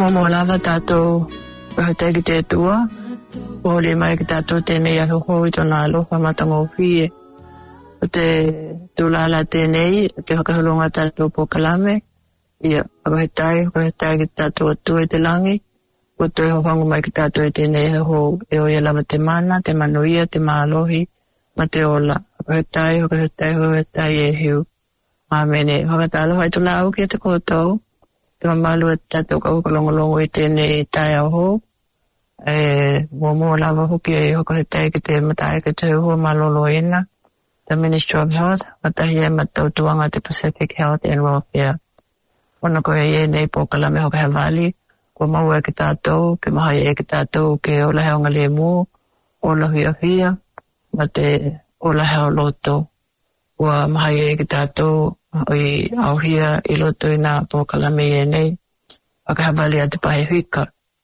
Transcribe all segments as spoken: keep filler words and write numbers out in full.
mo lava tātou rahata ki te tua. O le mai ki tātou tēnei aho hoi tona aloha matango hie. O te tūlala tēnei, te whakaholonga tātou po kalame. Ia, akahetai, akahetai ki tātou atua i te langi. O te hohangu mai ki tātou i tēnei aho e o ia lava te mana, te manuia, te maalohi, ma te ola. Akahetai, akahetai, akahetai e hiu. Amene, whakataloha i tuna au ki te koutou. Te mamalu e tātou ka hukalongolongo i tēnei tai aho. E, mua mua lava huki e hokahetai ki te matai ki te hua malolo ina. The Ministry of Health, matahi e matau tuanga te Pacific Health and Welfare. Ona koe e nei po kalame hoka he vali, kua mau e ki tātou, ke mahai e ki tātou ke ola heo ngale mu, ola hia hia, ma te ola heo loto. Kua mahai e ki tātou, i au hia i loto i nā po kalame e nei, hoka he vali a te pahe huika.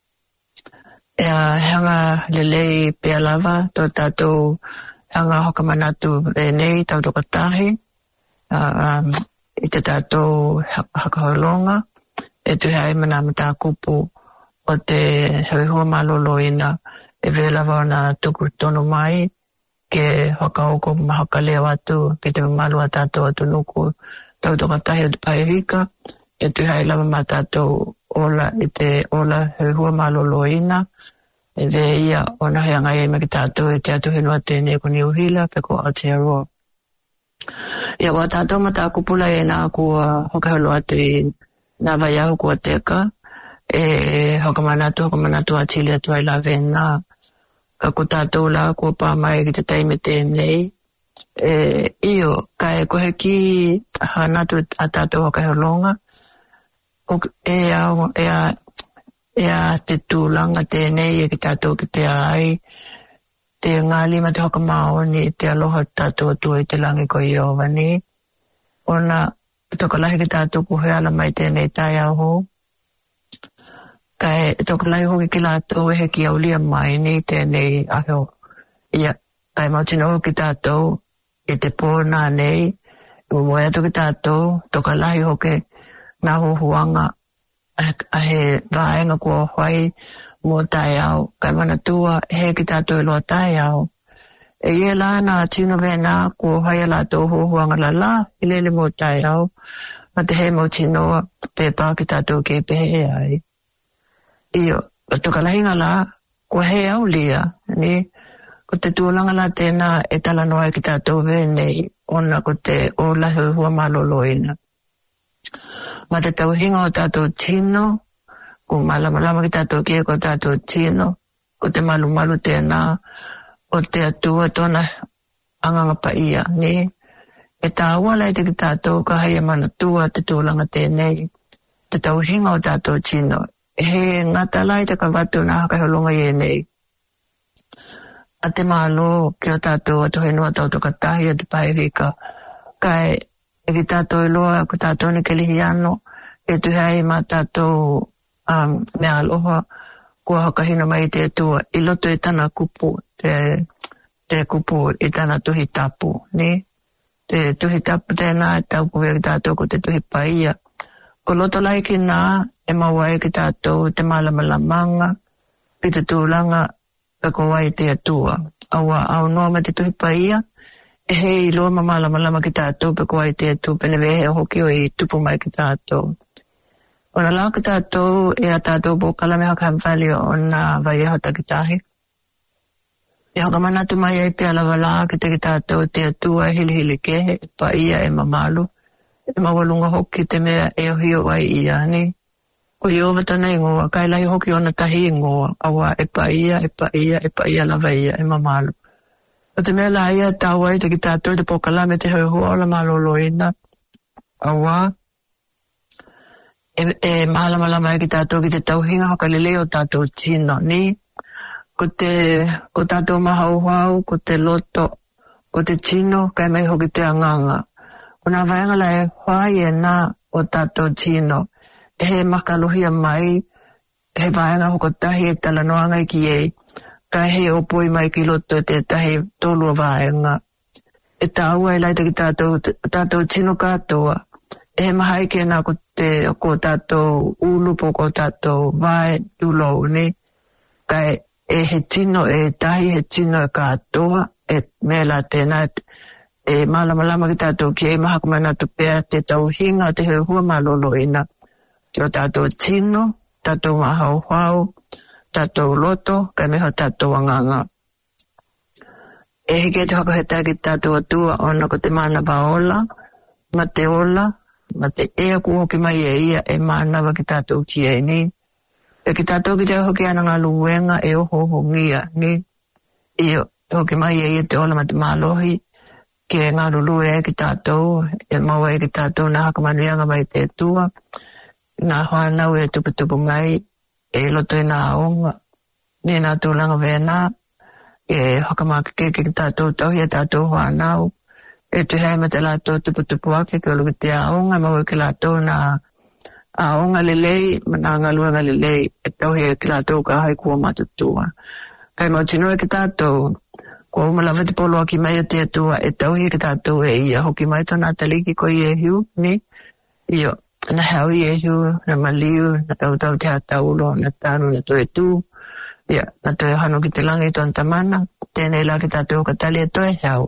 E a heanga lelei pia lava, tō tātou hanga hoka manatu e nei tau tokatahi, uh, um, i te tātou hakaholonga, e tuhi ai mana mata kupu o te hawihua malolo ina e velawa na tuku tonu mai ke hoka oko ma hoka leo atu ke te malu a tātou atu nuku tau tokatahi o te paihika, e tuhi ai lava ma tātou ola i te ola hawihua malolo ina, e ve ia o na hea ngai e maki tātou e te atu hinua tēnei ko New Hila pe ko Aotearoa. Ia kua tātou mata kupula e nā kua hokaholo atu i nā vaiahu kua teka, e hokamanatu, hokamanatu a tili atu ai la vena, ka ku tātou la kua pāmai ki te taime tēnei, e io, ka e kohe ki hanatu a tātou hokaholonga, e au, e a e a te tūlanga tēnei e ki tātou ki te ai, te ngali ma te hoka maoni, te aloha tātou atua i te langi ko i ovani. Ona, tokalahi ki tātou kuhe ala mai tēnei tai aho. Kai, tokalahi hoki ki lātou e heki au lia mai ni tēnei aho. Ia, kai mautino hoki tātou i te pōna nei, i moe atu ki tātou, tokalahi hoki nā huhuanga, a he vaenga kua whai mō tai au, kai mana tua he ki tātou i loa tai au. E ie lāna tino vena kua whai a lātou huanga la la, i lele mō tai au, ma te he mō tinoa pe pā ki tātou ke pehe ai. Io, tukalahinga la, kua he au lia, ni, ko te tūlanga la tēnā e tala noa ki tātou venei, ona ko te ola hua maloloina. Ma te tauhinga o tātou tino, ko malamalama ki tātou kia ko tātou tino, ko te malu malu tēnā, o te atua tona anganga pa ia, ni. E tā wala i te ki tātou ka haia mana tua te tūlanga tēnei, te tauhinga o tātou tino. He ngata lai te ka watu nā haka holonga i e nei. A te malo ki o tātou atu henua tau tokatahi a te pairika, kai e ki tātou i loa, ko tātou ni ke lihi ano, e tuhai ma tātou um, mea aloha, kua hakahina mai te atua, i loto i tana kupu, te, te kupu i tana tuhi tapu, ni? Te tuhi tapu tēnā, e tau kuwea ki tātou ko te tuhi paia. Ko loto lai ki nā, e mawai ki tātou, te malamalamanga, pi te tūlanga, e ko wai te atua. Awa, au noa me te tuhi paia, e hei loa mamala malama ki tātou pe kua i te atu pene wehe hoki o i tupu mai ki tātou. Ona lau ki tātou e a tātou po kalame haka hamwhali o nā vai e hota ki tahi. E haka manatu mai e pe alawa la ki te ki tātou te atua hili hili kehe pa ia e mamalu. E mawalunga hoki te mea e o hio ai ia ni. Ko i ova tana ingoa, kai lai hoki ona tahi ingoa, awa e pa ia, e pa ia, e pa ia lava ia e mamalu. O te mea la ia tāua i te ki tātou te pokalame te hau hua ola maloloina. Awa, e, e mahalamalama e ki tātou ki te tauhinga hoka lele o tātou tino, ni? Ko te, ko tātou mahauhau, ko te loto, ko te tino, kai mai hoki te anganga. Ko nā vaenga la e whai e nā o tātou tino, e he makalohia mai, he vaenga hoko tahi e tala noanga i ki ei, ka he opoi mai ki loto te tahi tolua vaenga. E tāua e laita ki tātou, tātou tino katoa, e mahai ke nā ko te ko tātou ulupo ko tātou vai tulo ni kai e he tino e tahi he tino e kātoa e mela tēnā e malama lama ki tātou ki e maha kumana tu pēr te tau hinga te he hua malolo ina ki o tātou tino, tātou mahau hau, tātou loto, kai meho tātou anganga. E heke te whakaheta ki tātou atua ona ko te mana baola, ma te ola, ma te ea ku hoki mai e ia e manawa ki tātou ki e ni. E ki tātou ki te hoki ana ngā luenga e oho ho ngia ni. I hoki mai e ia te ola ma te mālohi ki e ngā lulu e ki tātou, e maua e ki tātou nā hakamanuianga mai te tua. Nā whanau e tuputupu mai, e loto i nā aonga. Ni nā tūlanga vēnā, e hakamaka ke ki tātou tauhi e tātou whanau. E tu hei ma te lātou tuputupu ake ki olu ki te aonga, maua ki lātou nā aonga lelei, ma nā ngaluanga lelei, e tauhi e ki lātou ka hai kua matutua. Kai mau tino e ki tātou, kua umalawa te polo aki mai o te atua, e tauhi e ki tātou e ia, hoki mai tō nā taliki ko i e hiu, ni, io, na hau i e hiu, na maliu, na tau tau te hataulo, na tānu, na toe tū, ia, na toe hano ki te langi tōn tamana, tēnei la ki tātou ka tali e toe hau.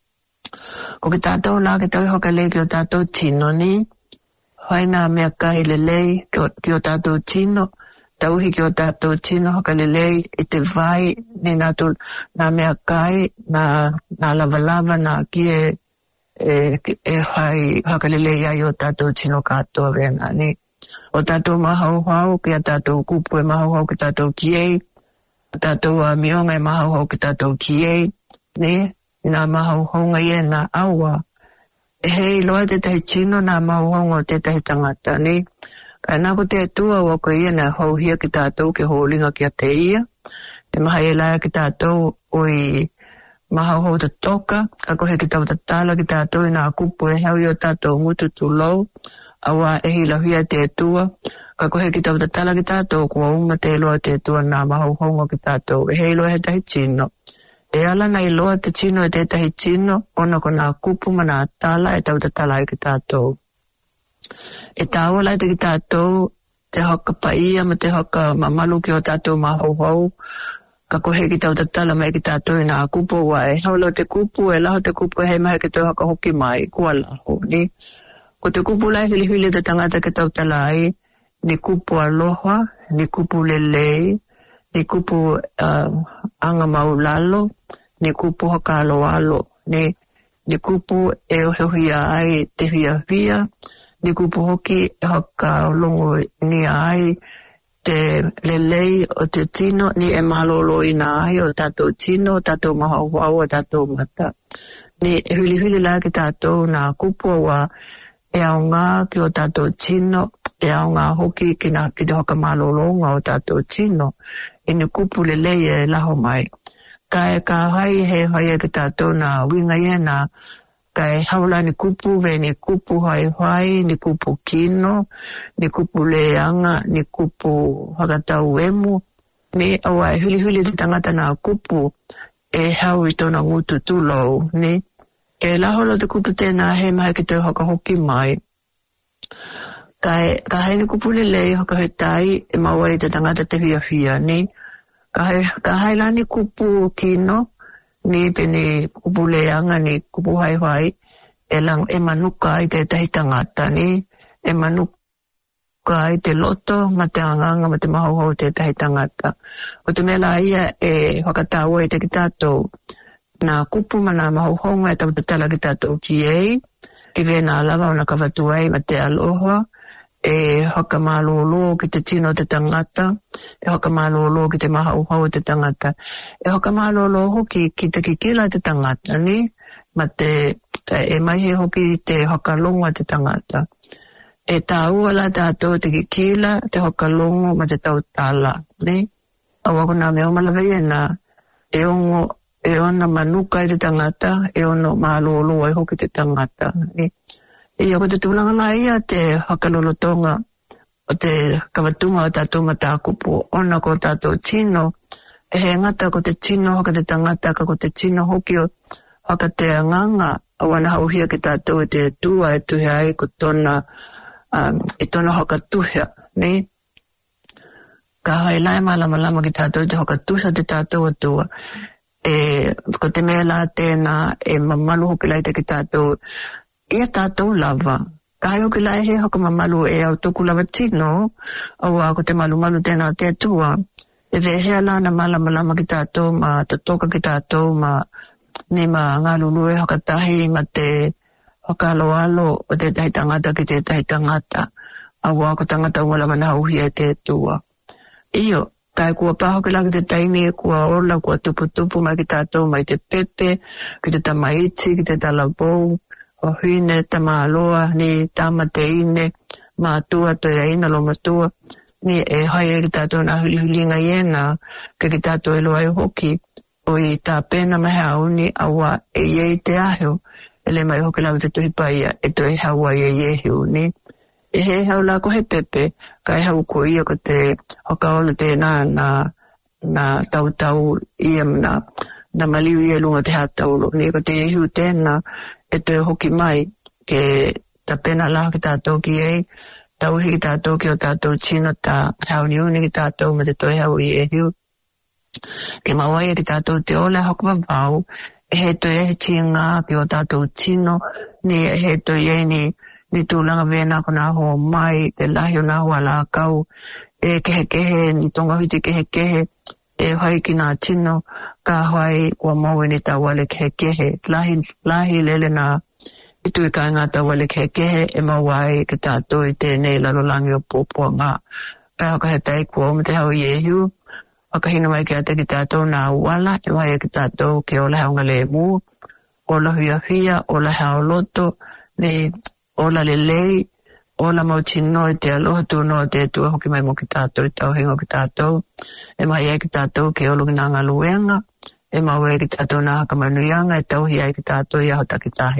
Ko ki tātou la ki tau hoka lei ki o tātou tino ni, hoi nā mea kai lelei ki o tātou tino, tauhi ki o tātou tino hoka lelei i te vai ni nā, tu, nā mea kai, nā, nā lava lava, nā ki e, e, e hai hoka lelei ai o tātou tino kātoa vena ni. O tātou mahau hau ki a tātou kupu e mahau hau ki tātou kiei, tātou a mionga e mahau hau ki tātou kiei, ni, nā mahau honga i e nā aua. E hei loa te tahi tino nā mahau honga o te tahi tangata ni. Kai nā ko te atua o ko i e nā hauhia ki tātou ke holinga ki a te ia. E maha e laia ki tātou o i mahau hau te toka. Ka kohe ki tau tatala ki tātou i nā kupu e hau i o tātou ngutu tu lau. Awa e hi lahia te atua. Ka kohe ki tau tatala ki tātou kua uma te loa te atua nā mahau honga ki tātou. E hei loa he tahi tino. E ala nei loa te tino e te tahi tino, ona ko nā kupu ma nā tala e tau te tala i ki tātou. E tāua lai te ki tātou, te hoka paia ma te hoka mamalu ki o tātou mahau hau, ka kohe ki tau te tala mai ki tātou i nā kupu wa e haulo te kupu, e laho te kupu e hei mahe ki tau haka hoki mai, kua laho, ni. Ko te kupu lai hili hili te tangata ki tau tala ai, ni kupu aloha, ni kupu lelei, ni kupu uh, anga maulalo, ni kupu hoka alo alo, ni, ni kupu e oheuhia ai te hia hia, ni kupu hoki e hoka longo ni ai te lelei o te tino, ni e malolo ina ai o tātou tino, tātou mahau hau o tātou mata. Ni e huli huli la ki tātou nā kupu wa e au ngā ki o tātou tino, e au ngā hoki ki, na, ki te hoka malolonga o tātou tino, e ni kupu lelei e laho mai. Ka e ka hai he hai e ki tātou nā winga i e nā, ka e haula ni kupu ve ni kupu hai hai, ni kupu kino, ni kupu leanga, ni kupu hakatau emu, ni awa e huli huli te tangata nā kupu e hau i tōna ngutu tūlou, ni. Ke laholo te kupu tēnā he mai ki te haka hoki mai. Ka e ka hai ni kupu lelei haka he tai e maua i te tangata te hia hia, ni. Ka hai, ka hai lani kupu kino, ni pene kupu leanga, ni kupu hai hai, e lang e manuka i te tahi tangata, ni. E manuka i te loto, ma te anganga, ma te mahauhau te tahi tangata. O te mela ia e whakataua i te ki tātou, nā kupu ma nā mahauhonga e tau te tala ki tātou ki ei, ki vena alawa o na kawatu ai ma te aloha, e haka malolo ki te tino te tangata, e haka malolo ki te mahauhau te tangata, e haka malolo hoki ki te kikila te tangata, ni, ma te, te e mai he hoki te haka longa te tangata. E tā ua la tātou te kikila, te haka longo ma te tau tala, ni. Awa ko nā mea malawai e nā, e ongo, e ona manuka i te tangata, e ono malolo ai hoki te tangata, ni. E ako te tūlanga la ia te hakalolotonga o te kawatunga o tātou matakupu, ona ko tātou tino, e he ngata ko te tino haka te tangata, ka ko te tino hoki o haka te anganga awana hauhia ki tātou e te tua e tuhe ai ko tona um, e tona haka tuhia, ne? Ka hai lai malama lama ki tātou te haka tusa te tātou atua. E, ko te mea la tēnā e mamalu hoki lai te ki tātou ia tātou lava. Ka hai hoki lai he haka mamalu e au toku lava tino, au a ko te malu malu tēnā te atua. E vehea la na malama lama ki tātou, ma te toka ki tātou, ma ni ma ngā lulue haka tahi, ma te haka alo alo o te tahi tangata ki te tahi tangata. Au a ko tangata wala mana hauhia te tua. Iyo. Kai kua paho ke laki te taimi e kua ola, kua tupu tupu mai ki tātou, mai te pepe, ki te tamaiti, ki te talabou, o hine, tamaloa, ni tama te ine, mātua, toi aina lo matua, ni e hai e ki tātou na huli hulinga iena, ke ki tātou e loa e hoki, o i tā pena mai hauni, awa e iei te aheo, e le mai hoki laki te tuhipaia, e toi hawa e iehiu, ni. E he hau la ko he pepe, ka e hau ko ia ko te hakaola tēnā na, na tau tau ia na, na maliu ia lunga te hataulo. Ni ko te ehiu tēnā e te hoki mai ke ta pena la ki tātou ki ei, tau hi ki tātou ki o tātou chino ta hau ni uni ki tātou ma te toi hau i ehiu. Ke mawai ki tātou te ola hokuma pau, e he toi e he tinga ki o tātou chino, ni e he toi e ni ni tūlanga vena ko nā hoa mai, te lahi o nā hoa la kau, e kehe kehe, ni tonga hiti kehe kehe, e hai ki nā tino, ka hai kua maue ni tā wale kehe kehe, lahi, lahi lele nā, itu i kai ngā tā wale kehe kehe, e mawai ki tātou i tēnei lalolangi o pōpua ngā, kai haka he tai kua o me te hau i ehiu, haka hina mai ki ate ki tātou nā wala, e wai ki tātou ke ola haunga le mū, ola huia huia, ola hao loto, ni ola le lei, ola mau tino e te aloha tu no te tua hoki mai mo ki tātou, i tau hingo ki tātou, e mai e ki tātou ke olu ki nā ngā luenga, e mau e ki tātou nā haka manuianga, e tau hi ai ki tātou i aho takitahi.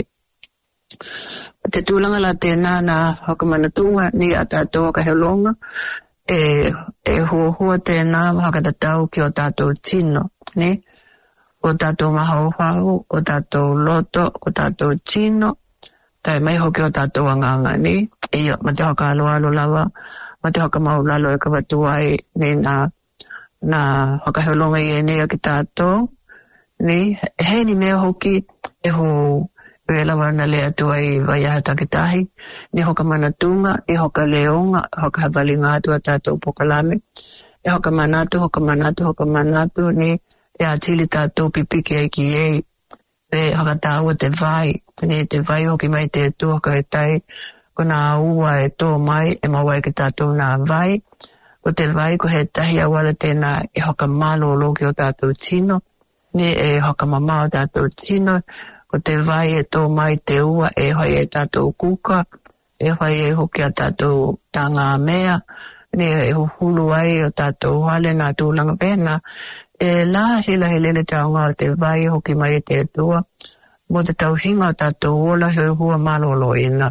Te tūlanga la tēnā nā haka manatunga, ni a tātou haka helonga, e, e hua hua tēnā haka tatau ki o tātou tino, ne? O tātou mahau hau, o tātou loto, o tātou tino, tai mai hoki o tātou anganga ni, ia, ma te hoka alo alo lawa, ma te hoka mau lalo e ka watuai, ni nā, nā hoka heolonga i e nea ki tātou, ni, he ni mea hoki, e ho, e lawa na lea tua i waiaha takitahi, ni hoka manatunga, i hoka leonga, hoka hawalinga atua tātou pokalame, e hoka manatu, hoka manatu, hoka manatu, ni, e atili tātou pipiki ai ki ei, e hoka tāua te vai, ni te vai hoki mai te tuaka e tai, ko nā ua e tō mai, e mawai ki tātou nā vai, ko te vai ko he tahi awala tēnā e hoka malo loki o tātou tino, ni e hoka mama o tātou tino, ko te vai e tō mai te ua e hoi e tātou kuka, e hoi e hoki a tātou tanga mea, ni e hulu ai o tātou hale nā tūlanga pēna, e la hila he lele taonga o te vai hoki mai te tua, mo te tau hinga o tātou ola he hua malolo ina.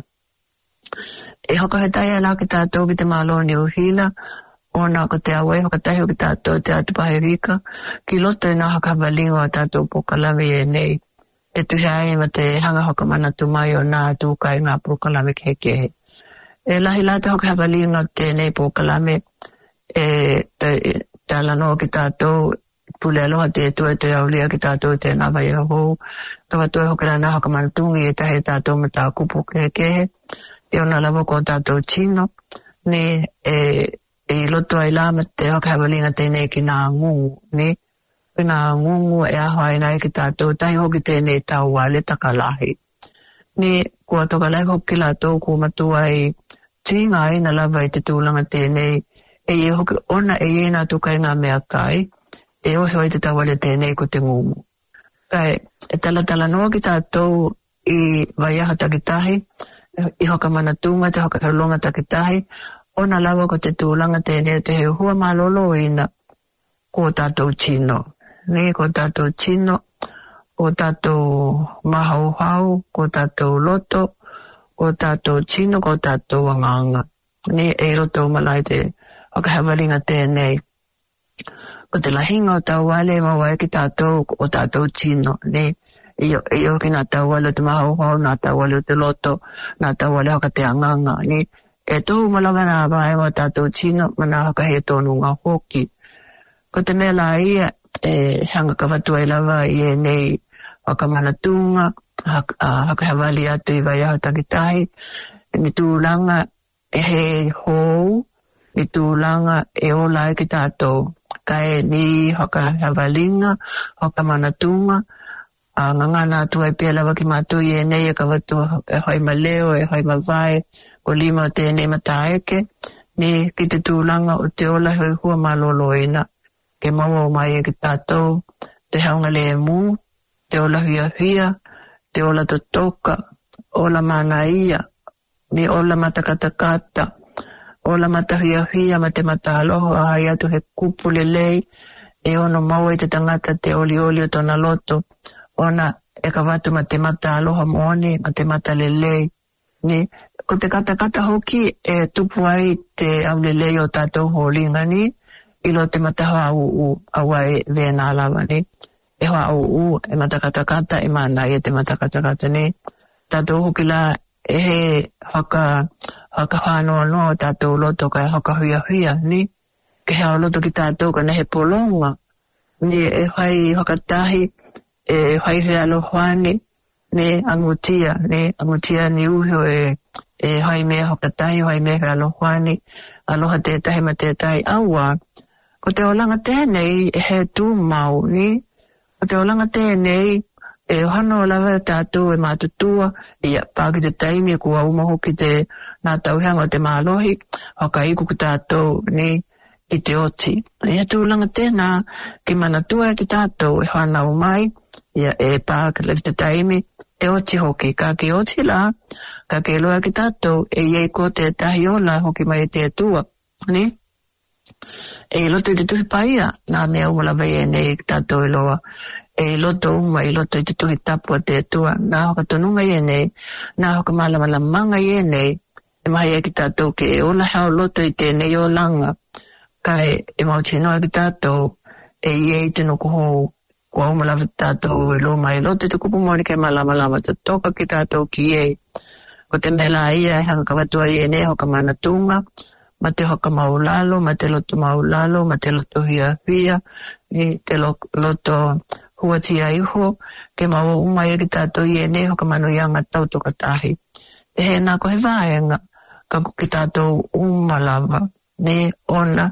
E hoka he taia la ki tātou ki te malo ni uhila, o nā ko te awe hoka tahi o ki tātou te atupahe rika, ki loto i nā haka walingo a tātou pokalame e nei, e tuhae ma te hanga hoka manatu mai o nā tūkai ngā pokalame ke kehe. E lahi la te hoka walingo te nei pokalame, e te alanoa ki tātou, pule aloha te tua te aulia ki tātou te nā vai hou, ka watoe hoka rā nā hoka manatungi e tahe tātou ma tā kupu kehe kehe, e ona lawa ko tātou tino, ni e, e loto ai lama te hoka hawalina tēnei ki nā ngungu, ni, ki nā ngungu e aho ai nai ki tātou, tahi hoki tēnei tau wale takalahi. Ni, kua toka lai hoki la tō kua matua i tinga ai na lawa i te tūlanga tēnei, e e hoki ona e e nā tukai ngā mea kai, e ohe oi te tawale tēnei ko te ngungu. Kai, e tala tala noa ki tātou i waiaha takitahi, i hoka manatunga te hoka haulonga takitahi, ona lawa ko te tūlanga tēnei te he hua malolo ina ko tātou tino. Ni ko tātou tino, ko tātou mahauhau, ko tātou loto, ko tātou tino, ko tātou anganga. Ni e roto malai te hoka hawalinga tēnei. Ko te lahinga o tau wale ma wai ki tātou o tātou tino, ne, iyo iyo kina tawalo te maho ho na tawalo te loto na tawalo ka te anganga ni e tō malanga na vai mo tātou tino mana haka he tōnu ngā hoki. Ko te mela ia e hanga ka watua i lava i e nei waka manatunga haka, uh, haka hawali atu i vai aho takitahi ni tūlanga e he hou ni tūlanga e ola e ki tātou kai ni haka hawalinga haka manatunga a uh, ngangana atu ai pia lava ki mātou i e nei e ka watua e hoi ma leo e hoi ma vai o lima o tēnei mataeke ni ki te tūlanga o te ola hoi hua maloloina ke maua o mai e ki tātou te haunga le mū, te ola hia hia, te ola totoka, ola mana ia, ni ola matakatakata, ola mata hia hia ma te mata aloho a hai atu he kupu le lei, e ono maua i te tangata te oli oli o tona loto, ona e ka watu ma te mata aloha moone, ma te mata le lei, ni ko te katakata hoki e tupu ai te au le lei o tātou holinga ni, ilo te mataha au u awa e vena alawa ni. E hoa au u e matakatakata e mana e te matakatakata ni. Tātou hoki la e he haka, haka whanoa noa tātou loto kai haka huia huia ni. Ke hea loto ki tātou ka nehe polonga. Ni e whai hakatahi, e whai hea alohoani, ni angutia, ni angutia ni uhio e e whai mea hakatahi, whai mea hea alohoani, aloha tētahi ma tētahi aua. Ko te olanga tēnei e he tū mau ni. Ko te olanga tēnei e hano o lawa tātou e mātutua i a pāki te taimi kua umaho ki te nā tauhanga o te mālohi haka iku ki tātou ni i te oti. E he tūlanga tēnā ki manatua e ki tātou e hana o mai i a e pāki le te taimi e oti hoki. Ka ki oti la, ka ke loa ki tātou e iei ko te tahi ola hoki mai e te atua. Ni? E loto i te tuhi paia, nā mea umala vai e nei ki tātou i loa. E loto uma i loto i te tuhi tapu a te atua. Nā hoka tonunga i e nei, nā hoka malamala manga i e nei, e mahi e ki tātou ke e ola hao loto i te nei o langa. Kai e mauti noa ki tātou, e i e i te nuku hou, kua umala vai tātou i loa mai loto i te kupu mori ke malamalama te toka ki tātou ki e. Ko te mela ia e hanga kawatua i e nei hoka manatunga, ma te hoka maulalo, ma te loto maulalo, ma te loto hia hia, ni te lo, loto huatia iho, ke maua umai e ki tātou i e nei hoka manu ianga tau toka tahi. E he nā kohe vāenga, ka ki tātou umalawa, ne ona,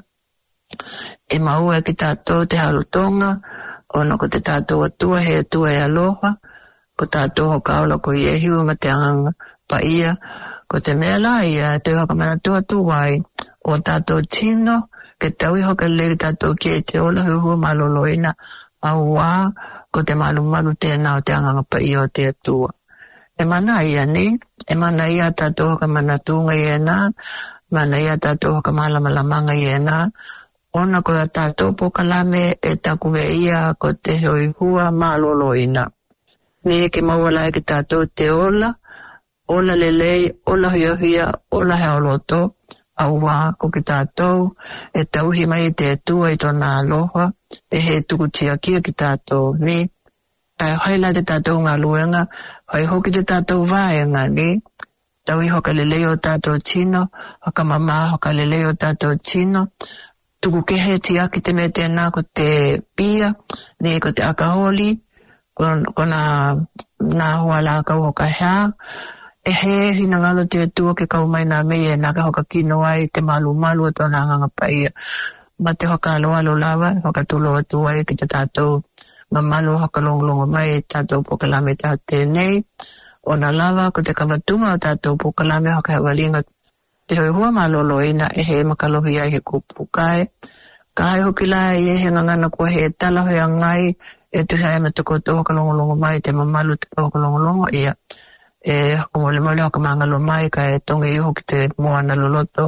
e maua e ki tātou te harutonga, ona ko te tātou atua he atua e aloha, ko tātou hoka aula ko i e hiu ma te anganga pa ia, ko te mea la ia, te hoka mana tua tuwai, o tātou tino, ke tau i hoka le tātou ki e te ola huhua maloloina, au wā, ko te malu malu tēnā o te anganga pa ia o te atua. E mana ia ni, e mana ia tātou hoka mana tunga i e nā, mana ia tātou hoka malamalamanga i e nā, ona ko tātou pokalame e takuwe ia ko te hoihua maloloina. Ni ke mawala e ki tātou te ola, ola lelei, ola hia hia, ola hea loto, au wā ko ki tātou, e tauhi mai te atua i tōna aloha, e he tukutia kia ki tātou ni, kai haila te tātou ngā luenga, hai hoki te tātou vāenga ni, tauhi hoka lelei o tātou tino, hoka mama hoka lelei o tātou tino, tuku kehe ti aki te me tēnā ko te pia, ni ko te akaholi, ko nā nā hoa la kau hoka hea, e he hina ngalo te atua ke kau mai nā mei e nā ka hoka kino ai te malu malu ato nā nganga paia. Ma te hoka alo alo lawa, hoka tulo atua ai ki te tātou ma malu hoka longolongo mai e tātou pokalame te tēnei. O nā lawa ko te kawatunga o tātou pokalame hoka hewalinga te hoi hua maloloina e he makalohi ai he kupu kai. Kai hoki la e he ngangana kua he tala hoi angai e tu hea me te koto hoka longolongo mai te mamalu te hoka longolongo ia. E como le mole hoka mangalo mai ka e tonga iho ki te moana loloto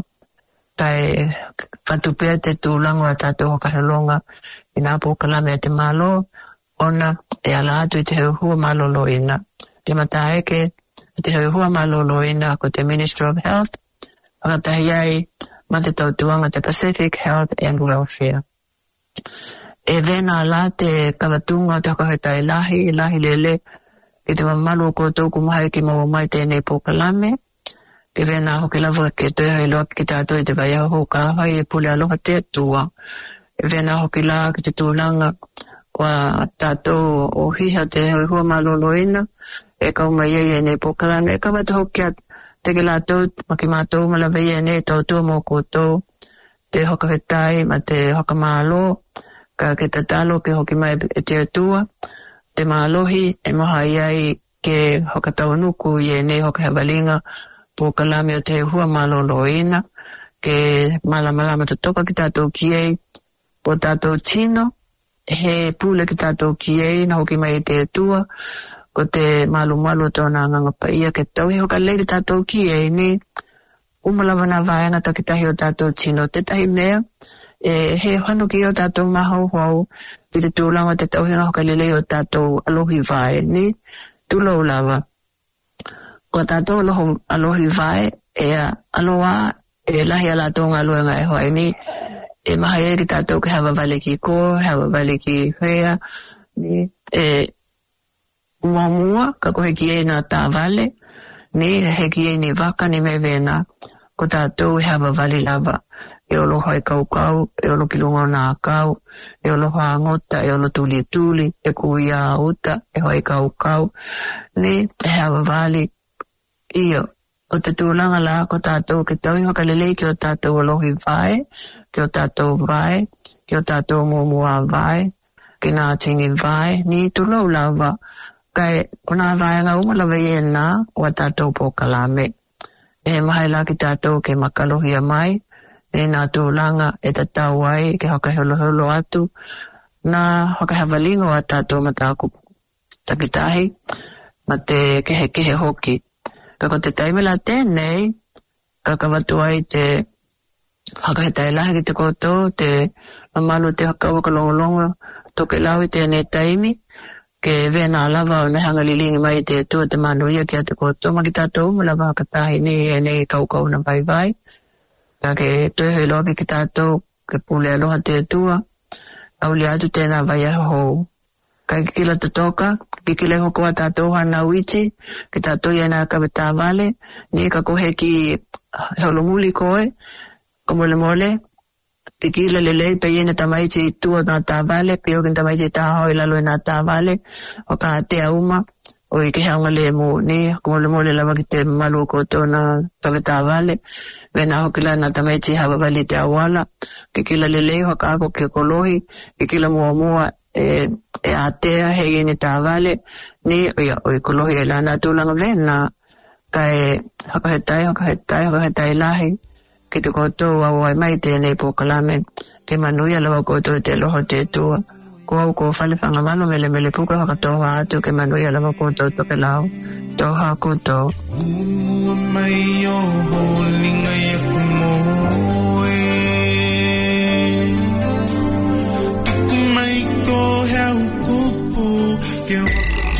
kai whatupea te tūlango a tātou hoka helonga i nā pokalame te malo ona e ala atu i te hua maloloina. Te mataeke te hua maloloina ko te Ministry of Health whakatahi ai ma te tautuanga te Pacific Health and Welfare. E vena la te kawatunga o te hokahetai lahi, lahi lele Ke te mamalu ko tō kumahai ki maua mai tēnei pōkalame. Ke vena hoki lava ke toi hai loa ki tātou i te vai aho ka hai e pule aloha te atua. E vena hoki la ki te tūlanga wa tātou o hiha te hoi hua maloloina. E kau mai e nei pōkalame. E ka wata hoki a te ke lātou maki mātou malawai e nei tautua mō koutou. Te hokawhetai ma te hokamālo. Ka ke tatalo ke hoki mai e te atua. Te mālohi e maha iai ke hokataunuku i e nei hokahewalinga pōkalame o te hua maloloina. Ke malamalama te toka ki tātou ki ei po tātou tino. He pūle ki tātou ki ei na hoki mai e te atua. Ko te malu malu tōna ngangapa ia ke tau he hoka lei ki tātou ki ei ni. Umalawa na vāenga takitahi o tātou tino. Te tahi mea. E he hanu ki o tātou mahau hau i te tūlanga te tauhinga hoka lelei o tātou alohi vai ni tūlau lava. Ko tātou aloho, alohi vai e aloa e lahi ala tōnga aluenga e hoa ni e maha e ki tātou ke hawa vale ki ko, hawa vale ki hea ni e mua mua ka kohe ki e nā tā vale ni he ki e ni waka ni me vena ko tātou e hawa vale lava. E olo hoi kau kau, e olo kilunga o nā kau, e olo hoa ngota, e olo tuli tuli, e kui a uta, e hoi kau kau. Ni, e hawa vali. Iyo, o te tūlanga la ko tātou ke tau hoka lelei ki o tātou alohi vai, ki o tātou vai, ki o tātou mōmua vai, ki nā tingi vai, ni tūlau lawa. Kai, o nā vai ngā umalawa i e nā, o tātou pōkalame. E mahai la ki tātou ke makalohia mai, e nā tūlanga e ta tau ai ke hoka holo holo atu nā hoka hawhalingo a tātou matāku takitahi ma te kehe kehe hoki. Ka ko te taimela tēnei ka kawatu ai te haka he tailahi ki te koutou te mamalu te haka waka longolongo toke lau i tēnei taimi ke vena lava o nehanga lilingi mai te tua te manuia ki a te koutou ma ki tātou umalawa haka tahi ni e nei kaukau na vai vai. Ka ke toi hoi loa ki tātou ke pule aloha te atua au li atu tēnā vai aho ka ki kila te toka ki kile hoko a tātou hana uiti ki tātou iana kaweta vale ni ka kohe ki heolomuli koe ko mole mole ki kila lelei pe iena tamaiti tua nā tā vale pe okin tamaiti tā hoi lalo i nā tā vale o ka te auma o i ke haunga le mo ni ko mole mole lava ki te malu ko tōna kaweta vale vena hoki la nā tamaiti hawa vali te awala ki kila lelei hoka ako ke kolohi ki kila mua mua e, e atea hei ni tā vale ni o i, o i kolohi e la nā tūlanga vena ka e hakahetai hakahetai hakahetai lahi ki te koutou au ai mai tēnei pōkalame ke manuia lawa koutou te loho te tua ko au ko whale whangamano mele mele puka hakatoha atu ke manuia lawa koutou toke lau toha koutou Mua mai o holinga i aku moe Tuku mai ko hau pupu ke